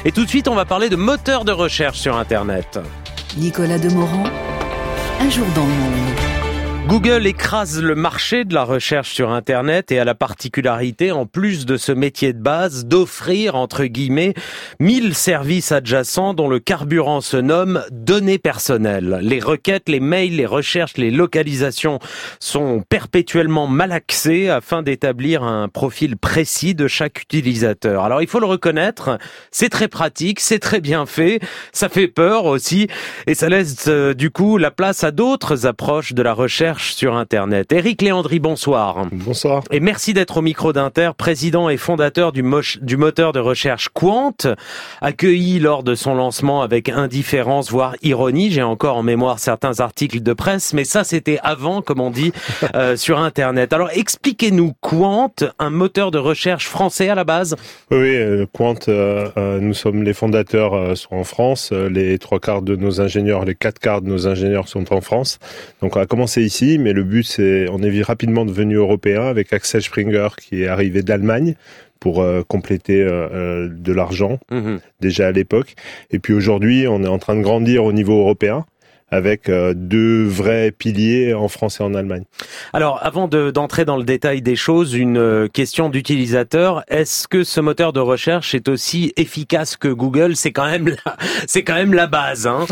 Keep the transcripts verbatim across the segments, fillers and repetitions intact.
Et tout de suite, on va parler de moteurs de recherche sur Internet. Nicolas Demorand, un jour dans le monde. Google écrase le marché de la recherche sur Internet et a la particularité, en plus de ce métier de base, d'offrir, entre guillemets, mille services adjacents dont le carburant se nomme données personnelles. Les requêtes, les mails, les recherches, les localisations sont perpétuellement malaxées afin d'établir un profil précis de chaque utilisateur. Alors il faut le reconnaître, c'est très pratique, c'est très bien fait, ça fait peur aussi et ça laisse euh, du coup la place à d'autres approches de la recherche sur Internet. Éric Léandri, bonsoir. Bonsoir. Et merci d'être au micro d'Inter, président et fondateur du, moche, du moteur de recherche Qwant, accueilli lors de son lancement avec indifférence, voire ironie. J'ai encore en mémoire certains articles de presse, mais ça c'était avant, comme on dit, euh, sur Internet. Alors expliquez-nous, Qwant, un moteur de recherche français à la base? Oui, euh, Qwant, euh, euh, nous sommes les fondateurs euh, sont en France. Les trois quarts de nos ingénieurs, les quatre quarts de nos ingénieurs sont en France. Donc on a commencé ici. Mais le but, c'est, on est rapidement devenu européen avec Axel Springer qui est arrivé d'Allemagne pour euh, compléter euh, de l'argent, mmh. déjà à l'époque. Et puis aujourd'hui, on est en train de grandir au niveau européen avec euh, deux vrais piliers en France et en Allemagne. Alors, avant de, d'entrer dans le détail des choses, une euh, question d'utilisateur. Est-ce que ce moteur de recherche est aussi efficace que Google? C'est quand même la, c'est quand même la base, hein.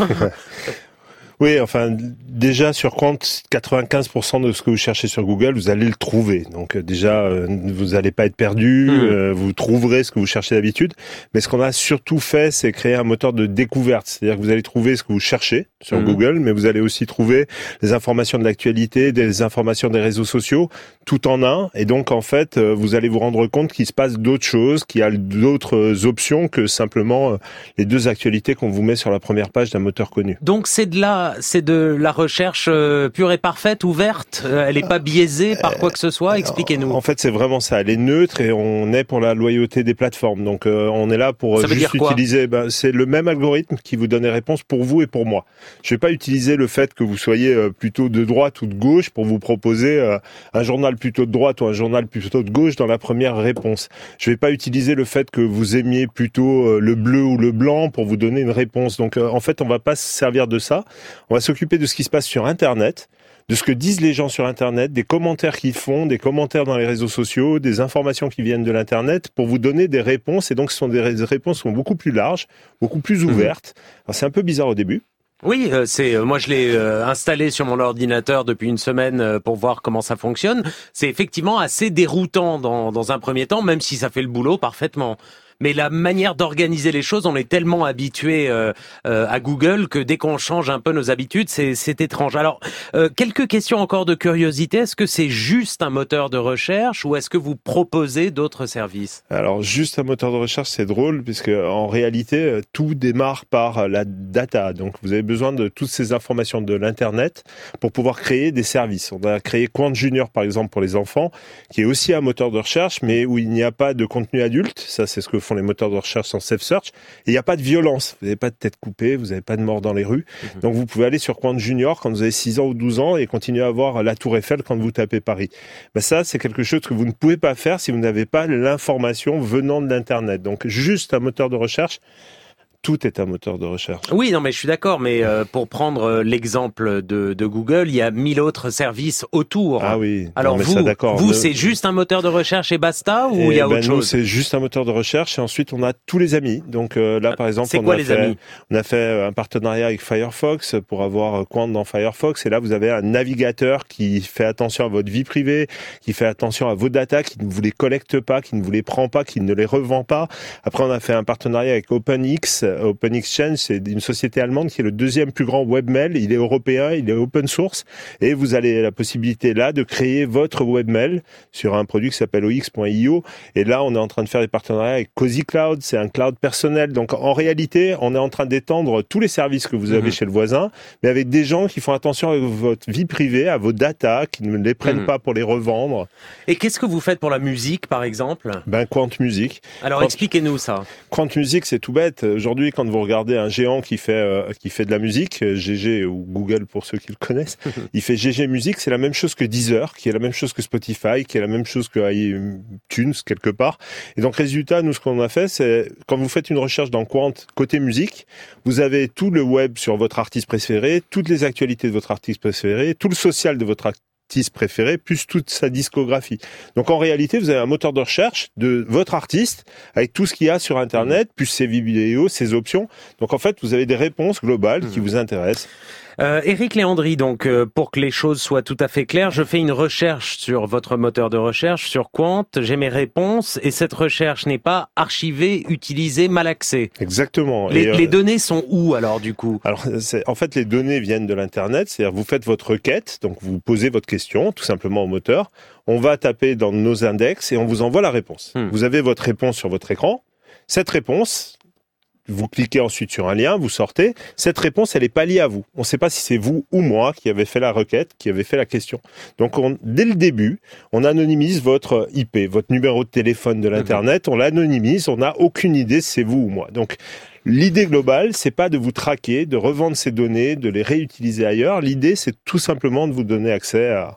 Oui, enfin, déjà sur Qwant, quatre-vingt-quinze pour cent de ce que vous cherchez sur Google, vous allez le trouver. Donc déjà, euh, vous n'allez pas être perdu, mmh. euh, vous trouverez ce que vous cherchez d'habitude. Mais ce qu'on a surtout fait, c'est créer un moteur de découverte. C'est-à-dire que vous allez trouver ce que vous cherchez sur mmh. Google, mais vous allez aussi trouver des informations de l'actualité, des informations des réseaux sociaux, tout en un. Et donc, en fait, vous allez vous rendre compte qu'il se passe d'autres choses, qu'il y a d'autres options que simplement les deux actualités qu'on vous met sur la première page d'un moteur connu. Donc c'est de la C'est de la recherche euh, pure et parfaite, ouverte. Euh, elle n'est pas biaisée par quoi que ce soit. Expliquez-nous. En fait, c'est vraiment ça. Elle est neutre et on est pour la loyauté des plateformes. Donc, euh, on est là pour ça veut juste dire quoi utiliser. Ben, c'est le même algorithme qui vous donne les réponses pour vous et pour moi. Je vais pas utiliser le fait que vous soyez euh, plutôt de droite ou de gauche pour vous proposer euh, un journal plutôt de droite ou un journal plutôt de gauche dans la première réponse. Je vais pas utiliser le fait que vous aimiez plutôt euh, le bleu ou le blanc pour vous donner une réponse. Donc, euh, en fait, on va pas se servir de ça. On va s'occuper de ce qui se passe sur Internet, de ce que disent les gens sur Internet, des commentaires qu'ils font, des commentaires dans les réseaux sociaux, des informations qui viennent de l'Internet pour vous donner des réponses. Et donc, ce sont des réponses qui sont beaucoup plus larges, beaucoup plus ouvertes. Alors, c'est un peu bizarre au début. Oui, euh, c'est euh, moi je l'ai euh, installé sur mon ordinateur depuis une semaine euh, pour voir comment ça fonctionne. C'est effectivement assez déroutant dans, dans un premier temps, même si ça fait le boulot parfaitement. Mais la manière d'organiser les choses, on est tellement habitué euh, euh, à Google que dès qu'on change un peu nos habitudes, c'est, c'est étrange. Alors, euh, quelques questions encore de curiosité. Est-ce que c'est juste un moteur de recherche ou est-ce que vous proposez d'autres services? Alors, juste un moteur de recherche, c'est drôle puisque en réalité, tout démarre par la data. Donc, vous avez besoin de toutes ces informations de l'Internet pour pouvoir créer des services. On a créé Qwant Junior, par exemple, pour les enfants, qui est aussi un moteur de recherche, mais où il n'y a pas de contenu adulte. Ça, c'est ce que font les moteurs de recherche sans Safe Search. Et il n'y a pas de violence. Vous n'avez pas de tête coupée, vous n'avez pas de mort dans les rues. Mmh. Donc vous pouvez aller sur Qwant Junior quand vous avez six ans ou douze ans et continuer à voir la Tour Eiffel quand vous tapez Paris. Ben ça, c'est quelque chose que vous ne pouvez pas faire si vous n'avez pas l'information venant de l'Internet. Donc juste un moteur de recherche, tout est un moteur de recherche. Oui, non, mais je suis d'accord. Mais euh, pour prendre euh, l'exemple de, de Google, il y a mille autres services autour. Ah oui. Alors non, mais vous, ça, d'accord. vous, ne... c'est juste un moteur de recherche et basta, ou il y a ben autre nous, chose? C'est juste un moteur de recherche et ensuite on a tous les amis. Donc euh, là, par exemple, c'est on quoi a les fait, amis on a fait un partenariat avec Firefox pour avoir Qwant dans Firefox. Et là, vous avez un navigateur qui fait attention à votre vie privée, qui fait attention à vos datas, qui ne vous les collecte pas, qui ne vous les prend pas, qui ne les revend pas. Après, on a fait un partenariat avec OpenX, Open Exchange. C'est une société allemande qui est le deuxième plus grand webmail. Il est européen, il est open source. Et vous avez la possibilité là de créer votre webmail sur un produit qui s'appelle O X point I O. Et là, on est en train de faire des partenariats avec Cozy Cloud. C'est un cloud personnel. Donc, en réalité, on est en train d'étendre tous les services que vous avez mmh. chez le voisin, mais avec des gens qui font attention à votre vie privée, à vos datas, qui ne les prennent mmh. pas pour les revendre. Et qu'est-ce que vous faites pour la musique, par exemple? Ben, Qwant Music. Alors, Qwant... expliquez-nous ça. Qwant Music, c'est tout bête. Aujourd'hui, aujourd'hui, quand vous regardez un géant qui fait euh, qui fait de la musique, G G ou Google pour ceux qui le connaissent, il fait G G Musique, c'est la même chose que Deezer, qui est la même chose que Spotify, qui est la même chose que iTunes quelque part. Et donc résultat, nous ce qu'on a fait, c'est quand vous faites une recherche dans Quant côté musique, vous avez tout le web sur votre artiste préféré, toutes les actualités de votre artiste préféré, tout le social de votre artiste préféré, plus toute sa discographie. Donc en réalité, vous avez un moteur de recherche de votre artiste avec tout ce qu'il y a sur Internet, plus ses vidéos, ses options. Donc en fait, vous avez des réponses globales qui vous intéressent. Euh, Éric Léandri, donc euh, pour que les choses soient tout à fait claires, je fais une recherche sur votre moteur de recherche, sur Quant, j'ai mes réponses et cette recherche n'est pas archivée, utilisée, malaxée. Exactement. Les, et, euh, les données sont où alors du coup? Alors c'est, en fait, les données viennent de l'Internet, c'est-à-dire vous faites votre requête, donc vous posez votre question tout simplement au moteur, on va taper dans nos index et on vous envoie la réponse. Hmm. Vous avez votre réponse sur votre écran, cette réponse... Vous cliquez ensuite sur un lien, vous sortez. Cette réponse, elle n'est pas liée à vous. On ne sait pas si c'est vous ou moi qui avez fait la requête, qui avez fait la question. Donc, on, dès le début, on anonymise votre I P, votre numéro de téléphone de l'Internet. On l'anonymise, on n'a aucune idée si c'est vous ou moi. Donc, l'idée globale, c'est pas de vous traquer, de revendre ces données, de les réutiliser ailleurs. L'idée, c'est tout simplement de vous donner accès à,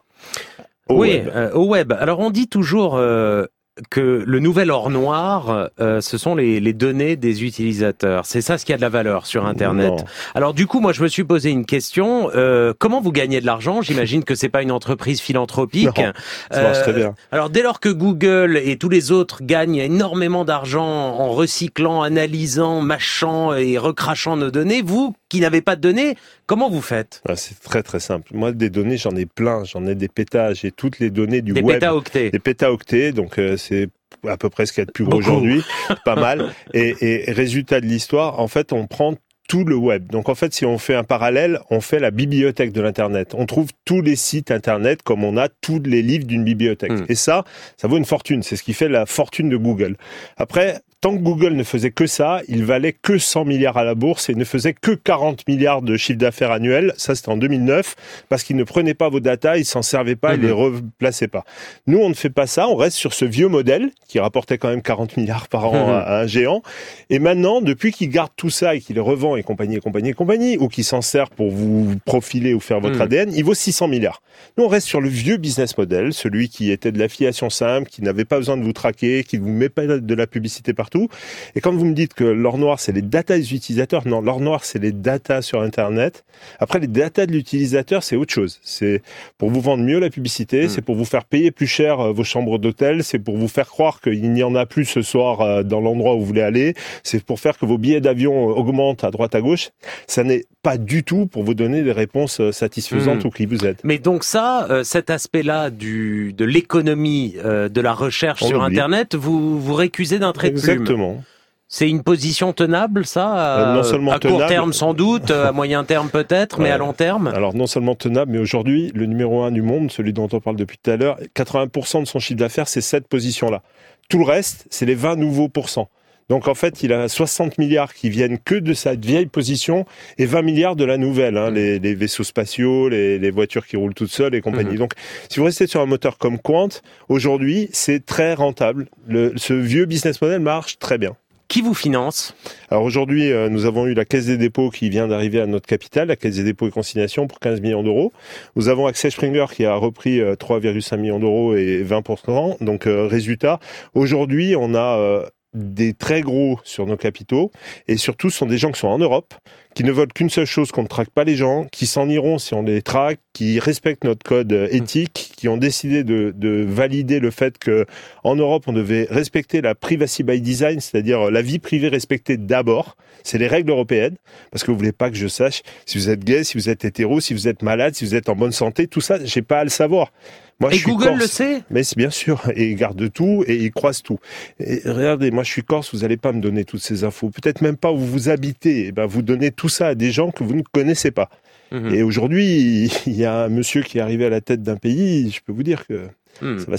au oui, web. Euh, au web. Alors, on dit toujours... Euh... que le nouvel or noir, euh, ce sont les, les données des utilisateurs. C'est ça ce qui a de la valeur sur Internet. Non. Alors du coup, moi je me suis posé une question. Euh, comment vous gagnez de l'argent? J'imagine que c'est pas une entreprise philanthropique. Non, ça marche très bien. Euh, alors dès lors que Google et tous les autres gagnent énormément d'argent en recyclant, analysant, mâchant et recrachant nos données, vous qui n'avez pas de données, comment vous faites? Ah, c'est très très simple. Moi, des données, j'en ai plein. J'en ai des pétas. J'ai toutes les données du des web. Des pétaoctets. Des pétaoctets. Donc euh, c'est à peu près ce qu'il y a de plus gros aujourd'hui. Pas mal. Et, et résultat de l'histoire, en fait, on prend tout le web. Donc en fait, si on fait un parallèle, on fait la bibliothèque de l'Internet. On trouve tous les sites Internet comme on a tous les livres d'une bibliothèque. Mmh. Et ça, ça vaut une fortune. C'est ce qui fait la fortune de Google. Après, tant que Google ne faisait que ça, il valait que cent milliards à la bourse et ne faisait que quarante milliards de chiffre d'affaires annuel. Ça, c'était en deux mille neuf, parce qu'il ne prenait pas vos datas, il s'en servait pas, mmh. il les replaçait pas. Nous, on ne fait pas ça. On reste sur ce vieux modèle qui rapportait quand même quarante milliards par an mmh. à, à un géant. Et maintenant, depuis qu'il garde tout ça et qu'il les revend et compagnie, et compagnie, et compagnie, ou qu'il s'en sert pour vous profiler ou faire votre mmh. A D N, il vaut six cents milliards. Nous, on reste sur le vieux business model, celui qui était de l'affiliation simple, qui n'avait pas besoin de vous traquer, qui ne vous met pas de la publicité partout. Et quand vous me dites que l'or noir, c'est les datas des utilisateurs, non, l'or noir, c'est les datas sur Internet. Après, les datas de l'utilisateur, c'est autre chose. C'est pour vous vendre mieux la publicité, mmh. c'est pour vous faire payer plus cher vos chambres d'hôtel, c'est pour vous faire croire qu'il n'y en a plus ce soir dans l'endroit où vous voulez aller, c'est pour faire que vos billets d'avion augmentent à droite à gauche. Ça n'est pas du tout pour vous donner des réponses satisfaisantes mmh. ou qui vous aident. Mais donc ça, euh, cet aspect-là du de l'économie euh, de la recherche On sur oublie. Internet, vous vous récusez d'un trait de plume. Exactement. C'est une position tenable, ça à, euh, non seulement à tenable, court terme sans doute, à moyen terme peut-être, ouais. mais à long terme. Alors non seulement tenable, mais aujourd'hui, le numéro un du monde, celui dont on parle depuis tout à l'heure, quatre-vingts pour cent de son chiffre d'affaires, c'est cette position-là. Tout le reste, c'est les vingt nouveaux pourcents. Donc en fait, il a soixante milliards qui viennent que de sa vieille position et vingt milliards de la nouvelle, hein, mmh. les, les vaisseaux spatiaux, les, les voitures qui roulent toutes seules et compagnie. Mmh. Donc si vous restez sur un moteur comme Quant, aujourd'hui, c'est très rentable. Le, ce vieux business model marche très bien. Qui vous finance? Alors aujourd'hui, euh, nous avons eu la Caisse des dépôts qui vient d'arriver à notre capitale, la Caisse des dépôts et consignations pour quinze millions d'euros. Nous avons Axel Springer qui a repris euh, trois virgule cinq millions d'euros et vingt pour cent. Donc euh, résultat, aujourd'hui, on a euh, des très gros sur nos capitaux et surtout ce sont des gens qui sont en Europe, qui ne veulent qu'une seule chose, qu'on ne traque pas les gens, qui s'en iront si on les traque, qui respectent notre code éthique, qui ont décidé de, de valider le fait que en Europe on devait respecter la privacy by design, c'est-à-dire la vie privée respectée d'abord. C'est les règles européennes, parce que vous voulez pas que je sache si vous êtes gay, si vous êtes hétéro, si vous êtes malade, si vous êtes en bonne santé, tout ça, j'ai pas à le savoir. Moi, et je suis Google corse, le sait? Mais c'est bien sûr, et il garde tout, et il croise tout. Et regardez, moi je suis corse, vous allez pas me donner toutes ces infos, peut-être même pas où vous habitez, et ben vous donnez tout ça à des gens que vous ne connaissez pas. Mmh. Et aujourd'hui, il y a un monsieur qui est arrivé à la tête d'un pays, je peux vous dire que mmh. ça va servir.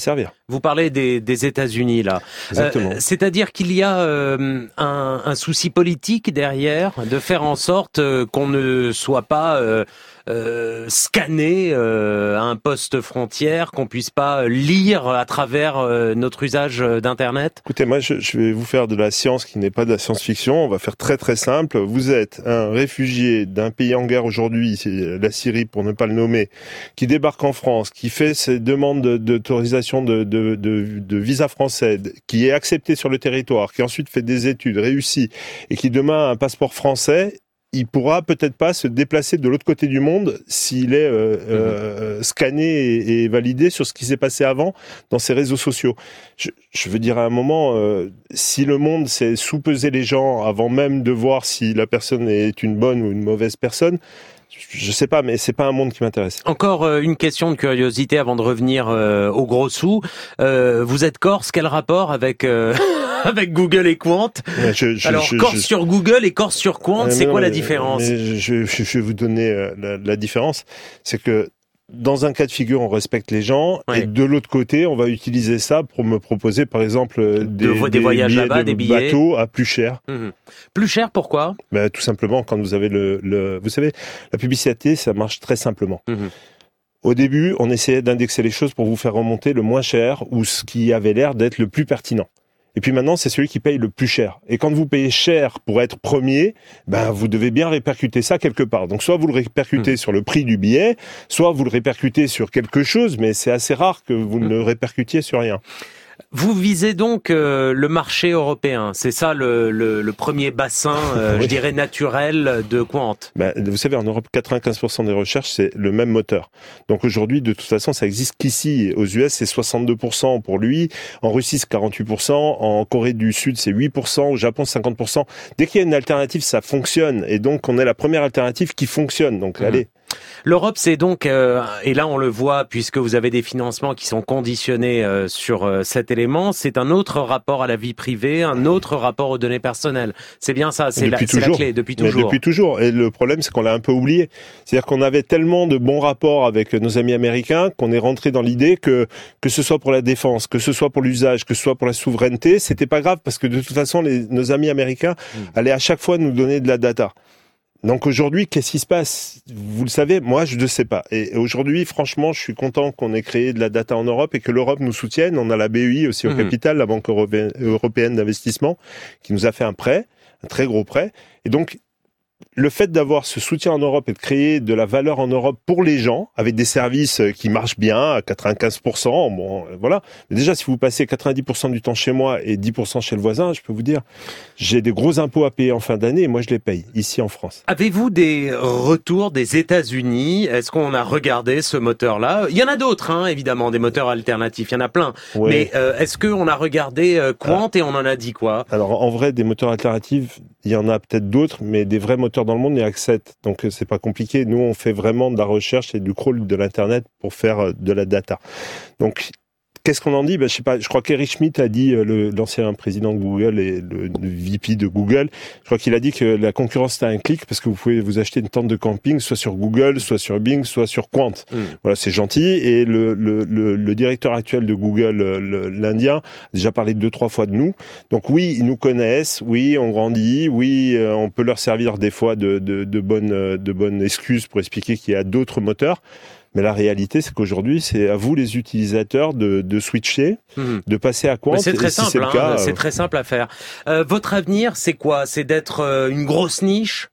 Vous parlez des, des États-Unis là. Exactement. Euh, c'est-à-dire qu'il y a euh, un, un souci politique derrière de faire en sorte euh, qu'on ne soit pas euh, euh, scanné euh, à un poste frontière, qu'on puisse pas lire à travers euh, notre usage d'Internet. Écoutez, moi, je, je vais vous faire de la science qui n'est pas de la science-fiction. On va faire très très simple. Vous êtes un réfugié d'un pays en guerre aujourd'hui, c'est la Syrie pour ne pas le nommer, qui débarque en France, qui fait ses demandes d'autorisation de, de De, de, de visa français, qui est accepté sur le territoire, qui ensuite fait des études, réussit, et qui demain a un passeport français, il pourra peut-être pas se déplacer de l'autre côté du monde s'il est euh, mmh. euh, scanné et, et validé sur ce qui s'est passé avant dans ses réseaux sociaux. Je, je veux dire à un moment, euh, si le monde sait sous-peser les gens avant même de voir si la personne est une bonne ou une mauvaise personne, je sais pas, mais c'est pas un monde qui m'intéresse. Encore euh, une question de curiosité avant de revenir euh, au gros sous. Euh, vous êtes corse, quel rapport avec euh, avec Google et Quant? je, je, Alors je, corse je, sur Google et corse sur Quant, euh, c'est non, quoi mais, la différence? mais je, je, je vais vous donner euh, la, la différence. C'est que dans un cas de figure, on respecte les gens, oui. et de l'autre côté, on va utiliser ça pour me proposer, par exemple, des, de, des, des voyages billets là-bas, de des billets bateaux à plus cher. Mmh. Plus cher, pourquoi? Ben, tout simplement, quand vous avez le, le, vous savez, la publicité, ça marche très simplement. Mmh. Au début, on essayait d'indexer les choses pour vous faire remonter le moins cher ou ce qui avait l'air d'être le plus pertinent. Et puis maintenant, c'est celui qui paye le plus cher. Et quand vous payez cher pour être premier, ben vous devez bien répercuter ça quelque part. Donc soit vous le répercutez mmh. sur le prix du billet, soit vous le répercutez sur quelque chose, mais c'est assez rare que vous mmh. ne le répercutiez sur rien. Vous visez donc euh, le marché européen, c'est ça le, le, le premier bassin, euh, oui. je dirais, naturel de Quant. Ben, vous savez, en Europe, quatre-vingt-quinze pour cent des recherches, c'est le même moteur. Donc aujourd'hui, de toute façon, ça existe qu'ici. Aux U S, c'est soixante-deux pour cent pour lui. En Russie, c'est quarante-huit pour cent. En Corée du Sud, c'est huit pour cent. Au Japon, cinquante pour cent. Dès qu'il y a une alternative, ça fonctionne. Et donc, on est la première alternative qui fonctionne. Donc, mmh. allez. L'Europe, c'est donc, euh, et là on le voit puisque vous avez des financements qui sont conditionnés euh, sur euh, cet élément, c'est un autre rapport à la vie privée, un autre rapport aux données personnelles. C'est bien ça, c'est la, c'est la clé, depuis toujours. Mais depuis toujours. Et le problème, c'est qu'on l'a un peu oublié. C'est-à-dire qu'on avait tellement de bons rapports avec nos amis américains qu'on est rentré dans l'idée que que ce soit pour la défense, que ce soit pour l'usage, que ce soit pour la souveraineté, c'était pas grave parce que de toute façon, les, nos amis américains mmh. allaient à chaque fois nous donner de la data. Donc aujourd'hui, qu'est-ce qui se passe? Vous le savez, moi je ne sais pas. Et aujourd'hui, franchement, je suis content qu'on ait créé de la data en Europe et que l'Europe nous soutienne. On a la B E I aussi au mmh. capital, la Banque européenne d'investissement, qui nous a fait un prêt, un très gros prêt. Et donc, le fait d'avoir ce soutien en Europe et de créer de la valeur en Europe pour les gens, avec des services qui marchent bien à quatre-vingt-quinze pour cent, bon, voilà. Mais déjà, si vous passez quatre-vingt-dix pour cent du temps chez moi et dix pour cent chez le voisin, je peux vous dire, j'ai des gros impôts à payer en fin d'année et moi, je les paye ici en France. Avez-vous des retours des États-Unis? Est-ce qu'on a regardé ce moteur-là? Il y en a d'autres, hein, évidemment, des moteurs alternatifs. Il y en a plein. Ouais. Mais euh, est-ce qu'on a regardé euh, Quant ah. et on en a dit quoi? Alors, en vrai, des moteurs alternatifs, il y en a peut-être d'autres, mais des vrais moteurs dans le monde, il y a que sept. Donc, c'est pas compliqué. Nous, on fait vraiment de la recherche et du crawl de l'Internet pour faire de la data. Donc, qu'est-ce qu'on en dit? Ben, je sais pas. Je crois qu'Eric Schmidt a dit, le, l'ancien président de Google et le, le V P de Google, je crois qu'il a dit que la concurrence c'était un clic parce que vous pouvez vous acheter une tente de camping soit sur Google, soit sur Bing, soit sur Quant. Mmh. Voilà, c'est gentil. Et le, le, le, le directeur actuel de Google, le, l'Indien, a déjà parlé deux, trois fois de nous. Donc oui, ils nous connaissent. Oui, on grandit. Oui, on peut leur servir des fois de, de, de bonnes, de bonnes excuses pour expliquer qu'il y a d'autres moteurs. Mais la réalité, c'est qu'aujourd'hui, c'est à vous, les utilisateurs, de, de switcher, mmh. de passer à Quant. Mais c'est très simple, si c'est, hein, le cas, c'est euh... très simple à faire. Euh, votre avenir, c'est quoi? C'est d'être euh, une grosse niche?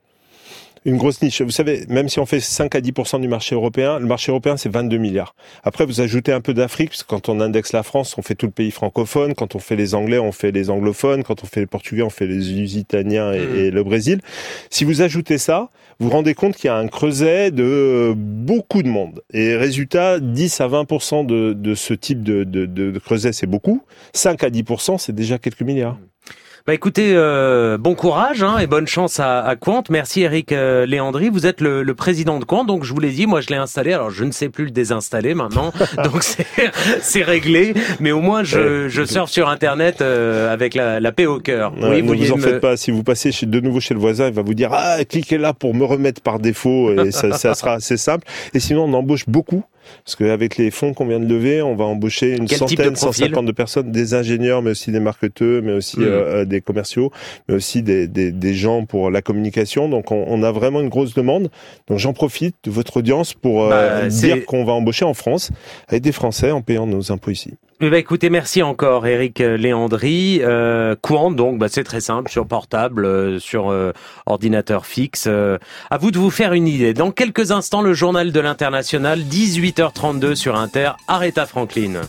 Une grosse niche. Vous savez, même si on fait cinq à dix pour cent du marché européen, le marché européen, c'est vingt-deux milliards. Après, vous ajoutez un peu d'Afrique, parce que quand on indexe la France, on fait tout le pays francophone. Quand on fait les Anglais, on fait les anglophones. Quand on fait les Portugais, on fait les Lusitaniens et, mmh. et le Brésil. Si vous ajoutez ça, vous vous rendez compte qu'il y a un creuset de beaucoup de monde. Et résultat, dix à vingt pour cent de, de ce type de, de, de creuset, c'est beaucoup. cinq à dix pour cent, c'est déjà quelques milliards. Bah écoutez, euh, bon courage hein, et bonne chance à, à Quant. Merci Eric euh, Léandri. Vous êtes le, le président de Quant, donc je vous l'ai dit, moi je l'ai installé. Alors je ne sais plus le désinstaller maintenant, donc c'est, c'est réglé. Mais au moins je, je surfe sur Internet euh, avec la, la paix au cœur. Ouais, oui, ne vous en me... faites pas. Si vous passez chez, de nouveau chez le voisin, il va vous dire ah cliquez là pour me remettre par défaut et ça, ça sera assez simple. Et sinon on embauche beaucoup. Parce qu'avec les fonds qu'on vient de lever, on va embaucher une Quel centaine, cent cinquante de personnes, des ingénieurs, mais aussi des marketeurs, mais aussi mmh. euh, des commerciaux, mais aussi des, des, des gens pour la communication. Donc on, on a vraiment une grosse demande. Donc j'en profite de votre audience pour euh, bah, dire qu'on va embaucher en France, avec des Français, en payant nos impôts ici. Bah écoutez, merci encore Eric Léandri. Euh, Quant, donc bah, c'est très simple, sur portable, euh, sur euh, ordinateur fixe. Euh, à vous de vous faire une idée. Dans quelques instants, le journal de l'international, dix-huit heures trente-deux sur Inter, Aretha Franklin.